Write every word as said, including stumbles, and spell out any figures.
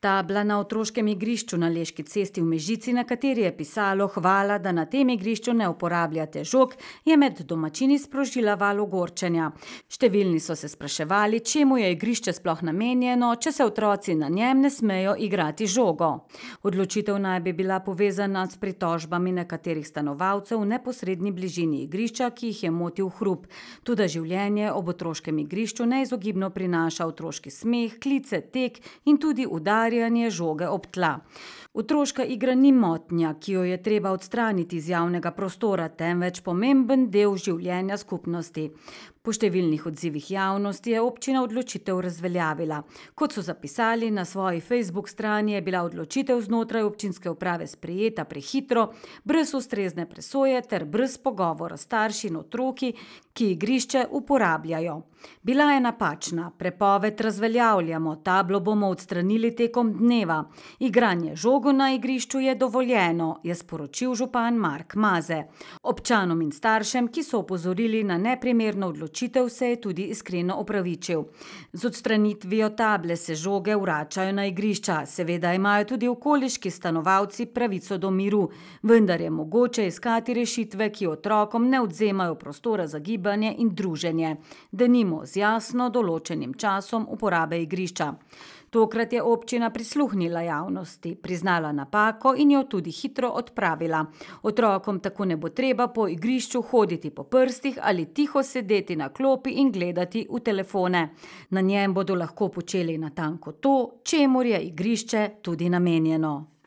Tabla na otroškem igrišču na Leški cesti v Mežici, na kateri je pisalo "Hvala, da na tem igrišču ne uporabljate žog", je med domačini sprožila val ogorčenja. Številni so se spraševali, čemu je igrišče sploh namenjeno, če se otroci na njem ne smejo igrati z žogo. Odločitev naj bi bila povezana s pritožbami nekaterih stanovalcev v neposredni bližini igrišča, ki jih je motil hrup. Toda življenje ob otroškem igrišču neizogibno prinaša otroški smeh, klice, tek in tudi udarjanje žoge ob tla. Otroška igra ni motnja, ki jo je treba odstraniti iz javnega prostora, temveč pomemben del življenja skupnosti. Po številnih odzivih javnosti je občina odločitev razveljavila. Kot so zapisali na svoji Facebook strani, je bila odločitev znotraj občinske uprave sprejeta prehitro, brez ustrezne presoje ter brez pogovora s starši in otroki, ki igrišče uporabljajo. Bila je napačna, prepoved razveljavljamo, tablo bomo odstranili tekom dneva. Igranje žogo na igrišču je dovoljeno, je sporočil župan Mark Maze. Občanom in staršem, ki so opozorili na neprimerno odločitev, se je tudi iskreno opravičil. Z odstranitvijo table se žoge vračajo na igrišča, seveda imajo tudi okoliški stanovalci pravico do miru, vendar je mogoče iskati rešitve, ki otrokom ne odvzemajo prostora za gibanje in druženje, denimo z jasno določenim časom uporabe igrišča. Tokrat je občina prisluhnila javnosti, priznala napako in jo tudi hitro odpravila. Otrokom tako ne bo treba po igrišču hoditi po prstih ali tiho sedeti na klopi in gledati v telefone. Na njem bodo lahko počeli natanko to, čemur je igrišče tudi namenjeno.